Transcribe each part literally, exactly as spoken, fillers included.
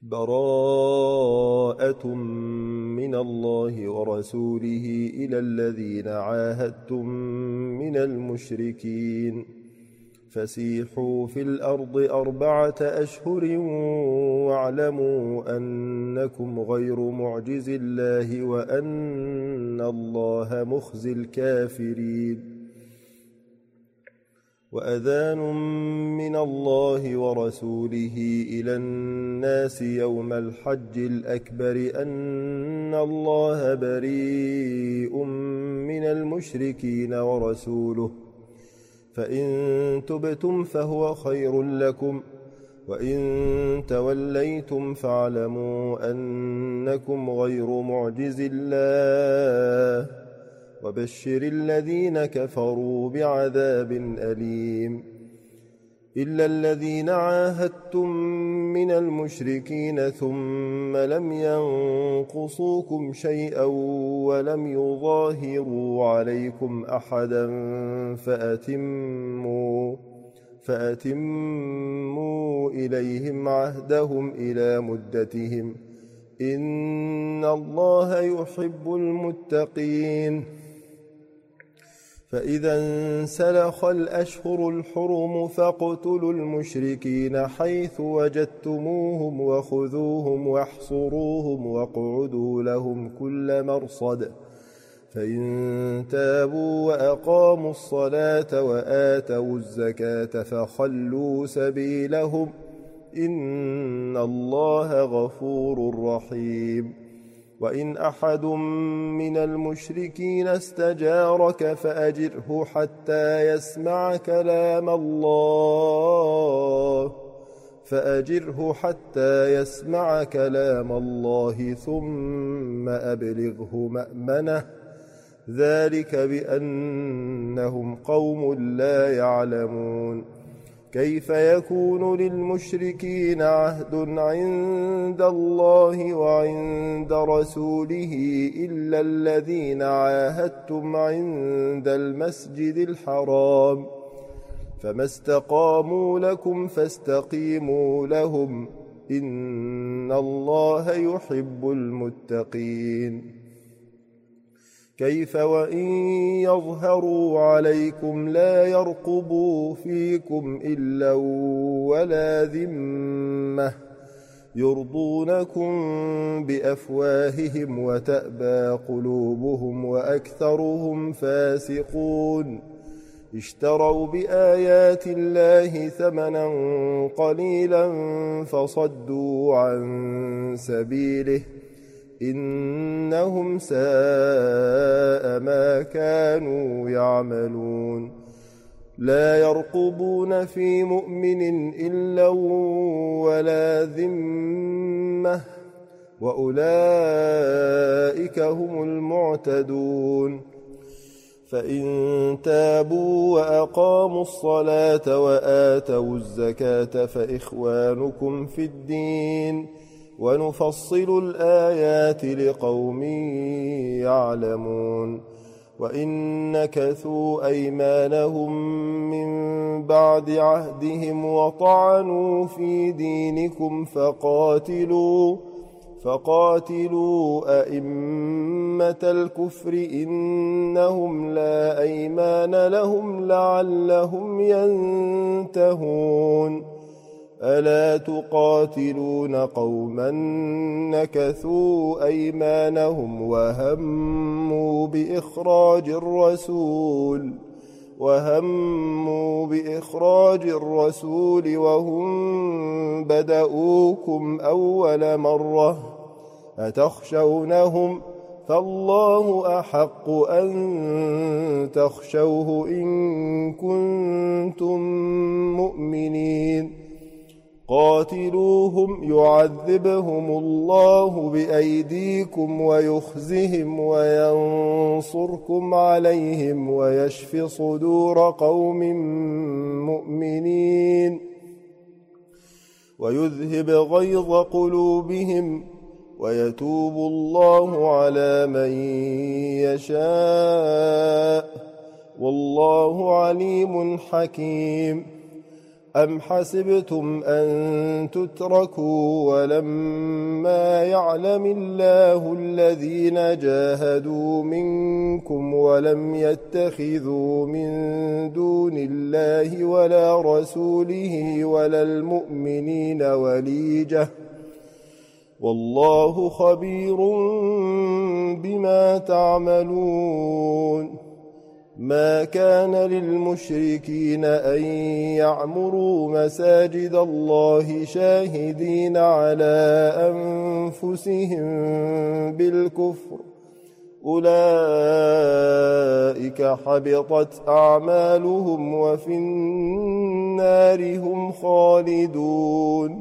براءة من الله ورسوله إلى الذين عاهدتم من المشركين فسيحوا في الأرض أربعة أشهر واعلموا أنكم غير معجز الله وأن الله مخزي الكافرين وأذان من الله ورسوله إلى الناس يوم الحج الأكبر أن الله بريء من المشركين ورسوله فإن تبتم فهو خير لكم وإن توليتم فاعلموا أنكم غير معجز الله وبشر الذين كفروا بعذاب أليم إلا الذين عاهدتم من المشركين ثم لم ينقصوكم شيئا ولم يظاهروا عليكم أحدا فأتموا, فأتموا إليهم عهدهم إلى مدتهم إن الله يحب المتقين فإذا انسلخ الأشهر الحرم فاقتلوا المشركين حيث وجدتموهم وخذوهم واحصروهم واقعدوا لهم كل مرصد فإن تابوا وأقاموا الصلاة وآتوا الزكاة فخلوا سبيلهم إن الله غفور رحيم وإن أحد من المشركين استجارك فأجره حتى يسمع كلام الله فأجره حتى يسمع كلام الله ثم أبلغه مأمنه ذلك بأنهم قوم لا يعلمون كيف يكون للمشركين عهد عند الله وعند رسوله إلا الذين عاهدتم عند المسجد الحرام فما استقاموا لكم فاستقيموا لهم إن الله يحب المتقين كيف وإن يظهروا عليكم لا يرقبوا فيكم إلا ولا ذمة يرضونكم بأفواههم وتأبى قلوبهم وأكثرهم فاسقون اشتروا بآيات الله ثمنا قليلا فصدوا عن سبيله إنهم ساء ما كانوا يعملون لا يرقبون في مؤمن إلا ولا ذمة وأولئك هم المعتدون فإن تابوا وأقاموا الصلاة وآتوا الزكاة فإخوانكم في الدين ونفصل الآيات لقوم يعلمون وإن نكثوا أيمانهم من بعد عهدهم وطعنوا في دينكم فقاتلوا فقاتلوا أئمة الكفر إنهم لا أيمان لهم لعلهم ينتهون ألا تقاتلون قوما نكثوا أيمانهم وهموا بإخراج الرسول وهموا بإخراج الرسول وهم بدؤوكم أول مرة أتخشونهم فالله أحق أن تخشوه إن كنتم مؤمنين قاتلوهم يعذبهم الله بأيديكم ويخزهم وينصركم عليهم ويشف صدور قوم مؤمنين ويذهب غيظ قلوبهم ويتوب الله على من يشاء والله عليم حكيم أم حسبتم أن تتركوا ولما يعلم الله الذين جاهدوا منكم ولم يتخذوا من دون الله ولا رسوله ولا المؤمنين وليجة والله خبير بما تعملون ما كان للمشركين أن يعمروا مساجد الله شاهدين على أنفسهم بالكفر أولئك حبطت أعمالهم وفي النار هم خالدون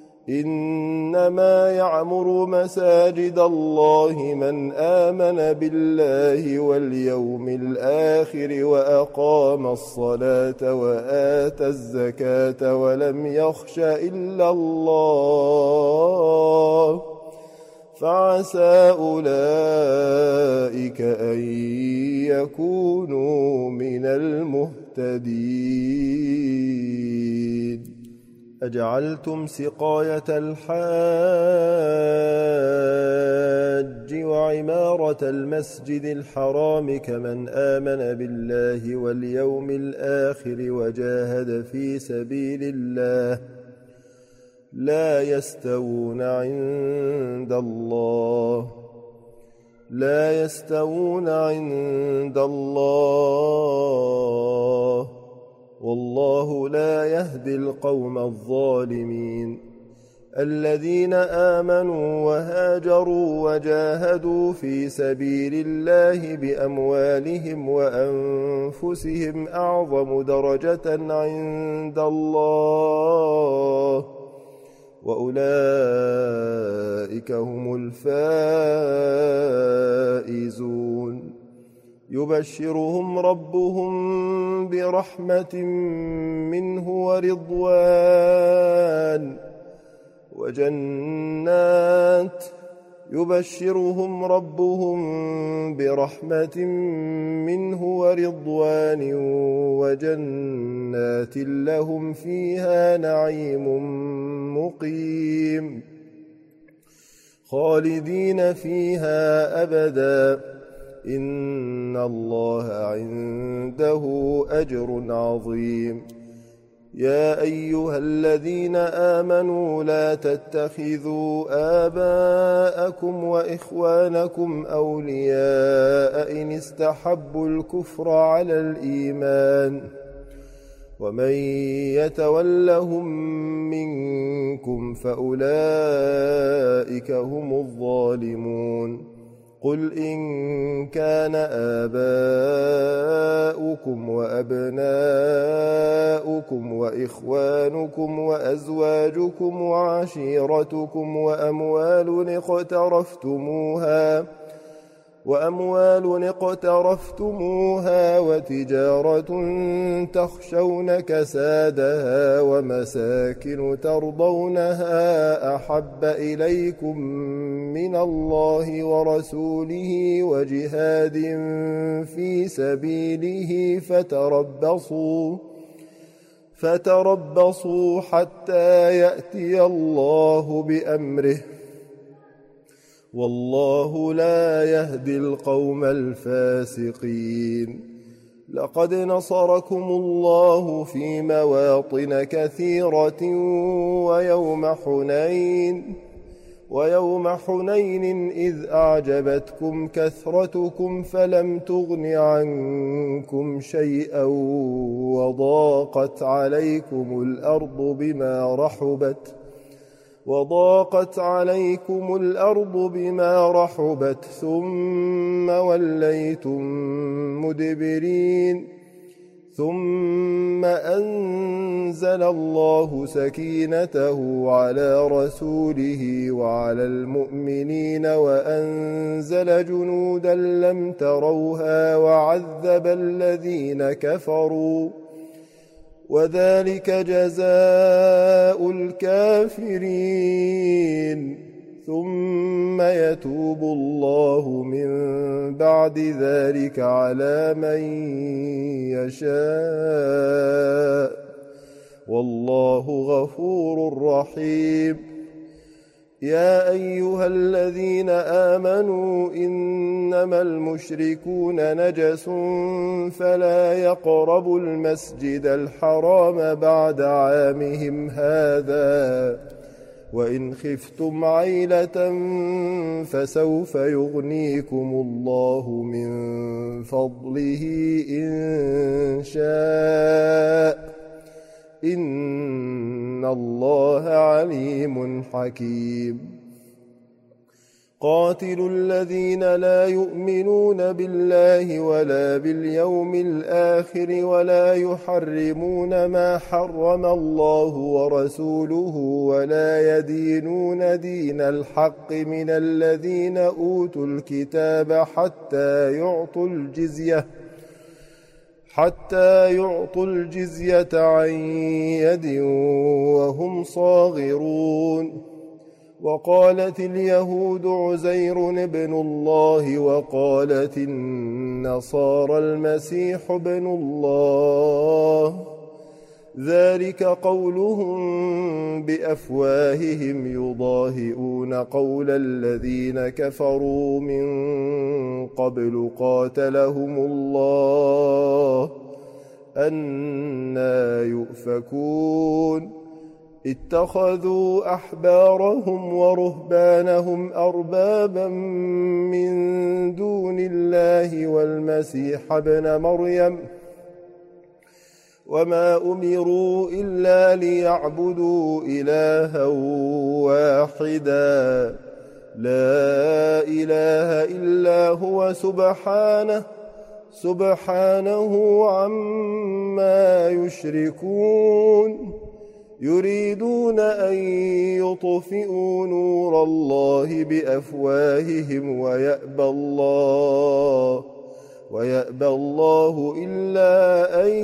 إنما يعمر مساجد الله من آمن بالله واليوم الآخر وأقام الصلاة وآتى الزكاة ولم يخش إلا الله فعسى أولئك أن يكونوا من المهتدين أجعلتم سقاية الحاج وعمارة المسجد الحرام كمن آمن بالله واليوم الآخر وجاهد في سبيل الله لا يستوون عند الله لا يستوون عند الله والله لا يهدي القوم الظالمين الذين آمنوا وهاجروا وجاهدوا في سبيل الله بأموالهم وأنفسهم أعظم درجة عند الله وأولئك هم الفائزون يبشرهم ربهم برحمة منه ورضوان وجنات يبشرهم ربهم برحمة منه ورضوان وجنات لهم فيها نعيم مقيم خالدين فيها أبدا إن الله عنده أجر عظيم يا أيها الذين آمنوا لا تتخذوا آباءكم وإخوانكم أولياء إن استحبوا الكفر على الإيمان ومن يتولهم منكم فأولئك هم الظالمون قل إن كان آباؤكم وأبناؤكم وإخوانكم وأزواجكم وعشيرتكم وأموال اقترفتموها وأموال اقترفتموها وتجارة تخشون كسادها ومساكن ترضونها أحب إليكم من الله ورسوله وجهاد في سبيله فتربصوا فتربصوا حتى يأتي الله بأمره والله لا يهدي القوم الفاسقين لقد نصركم الله في مواطن كثيرة ويوم حنين ويوم حنين إذ أعجبتكم كثرتكم فلم تغن عنكم شيئا وضاقت عليكم الأرض بما رحبت وضاقت عليكم الأرض بما رحبت ثم وليتم مدبرين ثم أنزل الله سكينته على رسوله وعلى المؤمنين وأنزل جنودا لم تروها وعذب الذين كفروا وذلك جزاء الكافرين ثم يتوب الله من بعد ذلك على من يشاء والله غفور رحيم. يا أيها الذين آمنوا إنما المشركون نجس فلا يقربوا المسجد الحرام بعد عامهم هذا وإن خفتم عيلة فسوف يغنيكم الله من فضله إن شاء إن الله عليم حكيم. قاتلوا الذين لا يؤمنون بالله ولا باليوم الآخر ولا يحرمون ما حرم الله ورسوله ولا يدينون دين الحق من الذين أوتوا الكتاب حتى يعطوا الجزية حتى يعطوا الجزية عن يد وهم صاغرون. وقالت اليهود عزير ابن الله وقالت النصارى المسيح ابن الله ذلك قولهم بأفواههم يضاهئون قول الذين كفروا من قبل قاتلهم الله أنى يؤفكون. اتخذوا أحبارهم ورهبانهم أربابا من دون الله والمسيح ابن مريم وما أمروا إلا ليعبدوا إلها واحدا لا إله إلا هو سبحانه سبحانه عما يشركون. يريدون أن يطفئوا نور الله بأفواههم ويأبى الله ويأبى الله إلا أن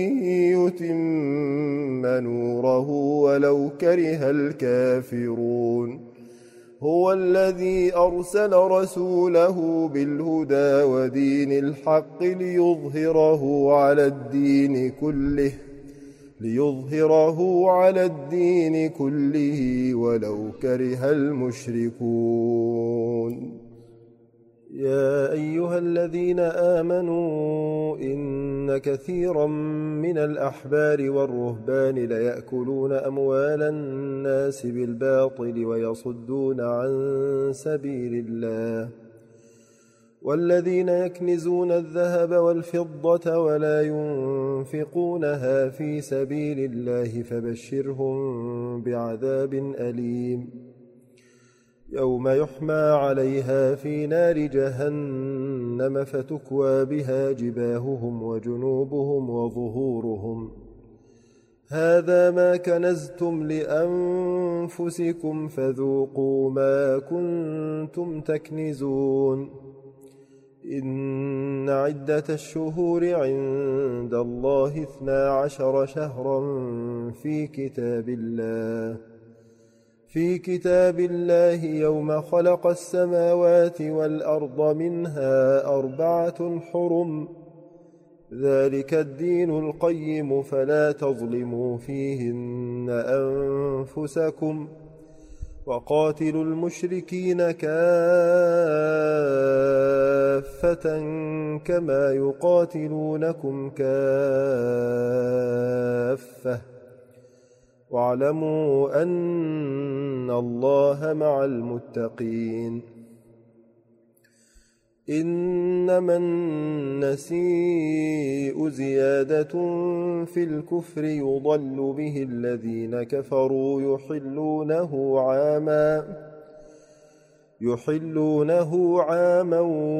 يتم نوره ولو كره الكافرون. هو الذي أرسل رسوله بالهدى ودين الحق ليظهره على الدين كله ليظهره على الدين كله ولو كره المشركون. يا أيها الذين آمنوا إن كثيرا من الأحبار والرهبان ليأكلون أموال الناس بالباطل ويصدون عن سبيل الله والذين يكنزون الذهب والفضة ولا ينفقونها في سبيل الله فبشرهم بعذاب أليم يوم يحمى عليها في نار جهنم فتكوى بها جباههم وجنوبهم وظهورهم هذا ما كنزتم لأنفسكم فذوقوا ما كنتم تكنزون. إن عدة الشهور عند الله اثنا عشر شهرا في كتاب الله في كتاب الله يوم خلق السماوات والأرض منها أربعة حرم ذلك الدين القيم فلا تظلموا فيهن أنفسكم وقاتلوا المشركين كافة كما يقاتلونكم كافة واعلموا أن الله مع المتقين. إنما النسيء زيادة في الكفر يضل به الذين كفروا يحلونه عاما يحلونه عاما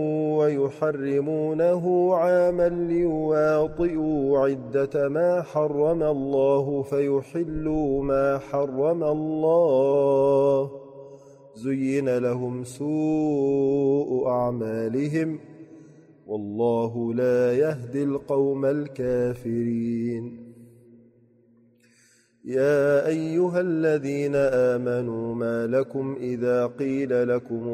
ويحرمونه عاما ليواطئوا عدة ما حرم الله فيحلوا ما حرم الله زين لهم سوء أعمالهم والله لا يهدي القوم الكافرين. يا أيها الذين آمنوا ما لكم إذا قيل لكم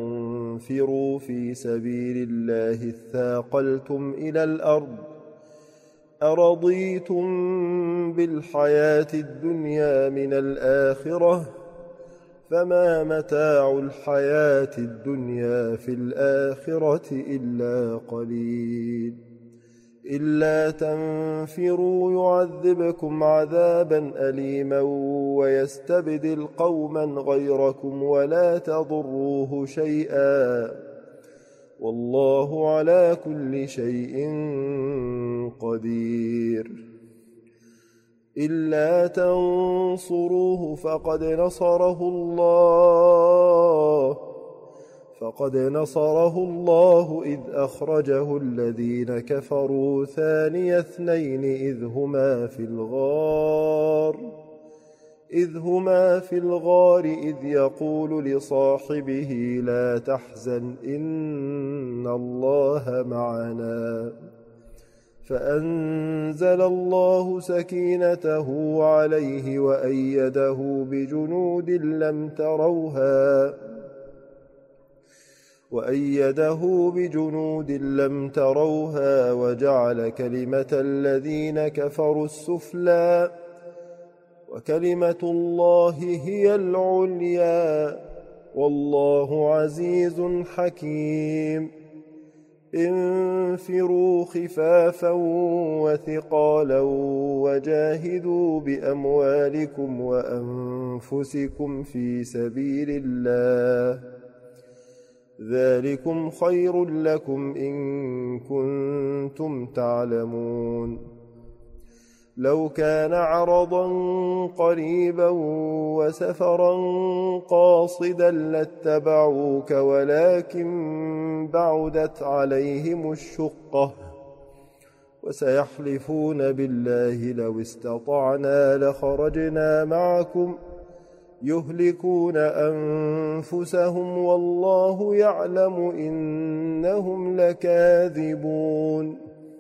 انفروا في سبيل الله اثاقلتم إلى الأرض أرضيتم بالحياة الدنيا من الآخرة فما متاع الحياة الدنيا في الآخرة إلا قليل إلا تنفروا يعذبكم عذابا أليما ويستبدل قوما غيركم ولا تضروه شيئا والله على كل شيء قدير إلا تنصروه فقد نصره الله فقد نصره الله إذ أخرجه الذين كفروا ثاني اثنين إذ هما في الغار إذ هما في الغار إذ يقول لصاحبه لا تحزن إن الله معنا فأنزل الله سكينته عليه وأيده بجنود لم تروها وأيده بجنود لم تروها وجعل كلمة الذين كفروا السفلى وكلمة الله هي العليا والله عزيز حكيم انفروا خفافا وثقالا وجاهدوا بأموالكم وأنفسكم في سبيل الله ذلكم خير لكم إن كنتم تعلمون لو كان عرضا قريبا وسفرا قاصدا لاتبعوك ولكن بعدت عليهم الشقة وسيحلفون بالله لو استطعنا لخرجنا معكم يهلكون أنفسهم والله يعلم إنهم لكاذبون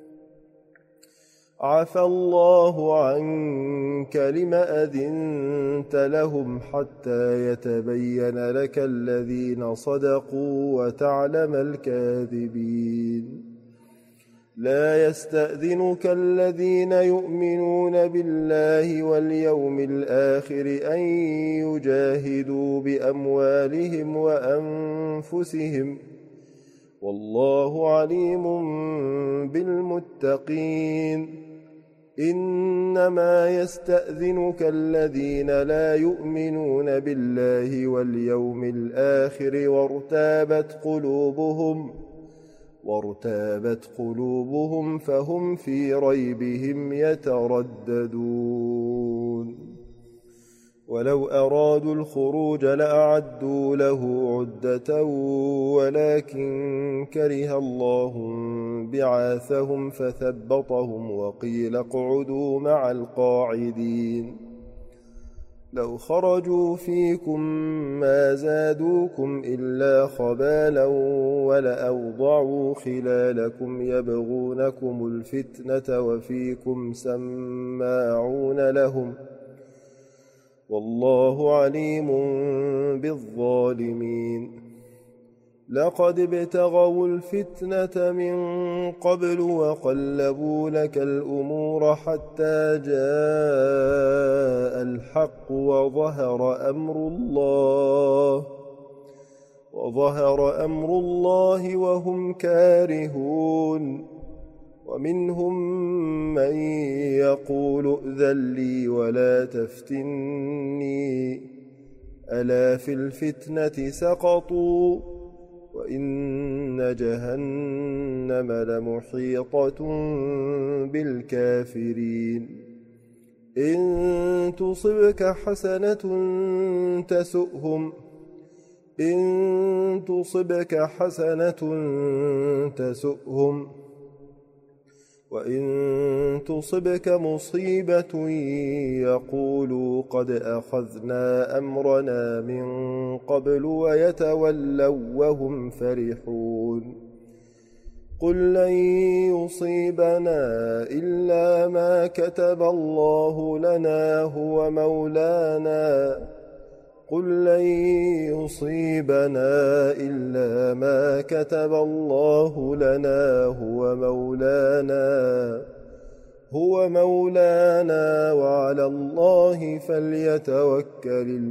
عفى الله عنك لم أذنت لهم حتى يتبين لك الذين صدقوا وتعلم الكاذبين لا يستأذنك الذين يؤمنون بالله واليوم الآخر أن يجاهدوا بأموالهم وأنفسهم والله عليم بالمتقين إنما يستأذنك الذين لا يؤمنون بالله واليوم الآخر وارتابت قلوبهم وارتابت قلوبهم فهم في ريبهم يترددون ولو أرادوا الخروج لأعدوا له عدة ولكن كره الله بعاثهم فثبطهم وقيل اقعدوا مع القاعدين لو خرجوا فيكم ما زادوكم إلا خبالا ولأوضعوا خلالكم يبغونكم الفتنة وفيكم سماعون لهم والله عليم بالظالمين لقد ابتغوا الفتنة من قبل وقلبوا لك الأمور حتى جاء الحق وظهر أمر الله وظهر أمر الله وهم كارهون ومنهم من يقول ائذن لي ولا تفتني ألا في الفتنة سقطوا وإن جهنم لمحيطة بالكافرين إن تصبك حسنة تسؤهم إن تصبك حسنة تسؤهم وإن تصبك مصيبة يقولوا قد أخذنا أمرنا من قبل ويتولوا وهم فرحون قل لن يصيبنا إلا ما كتب الله لنا هو مولانا قل لن يصيبنا إلا ما كتب الله لنا هو مولانا هو مولانا وعلى الله فليتوكل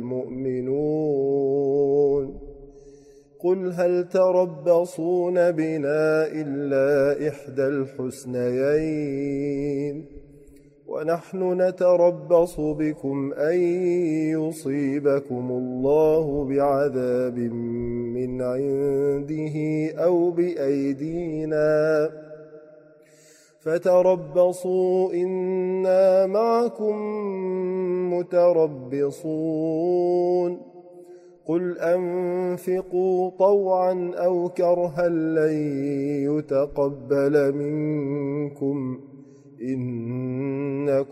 المؤمنون قل هل تربصون بنا إلا إحدى الحسنيين ونحن نتربص بكم أن يصيبكم الله بعذاب من عنده أو بأيدينا فتربصوا إنا معكم متربصون قل أنفقوا طوعا أو كرها لن يتقبل منكم إنكم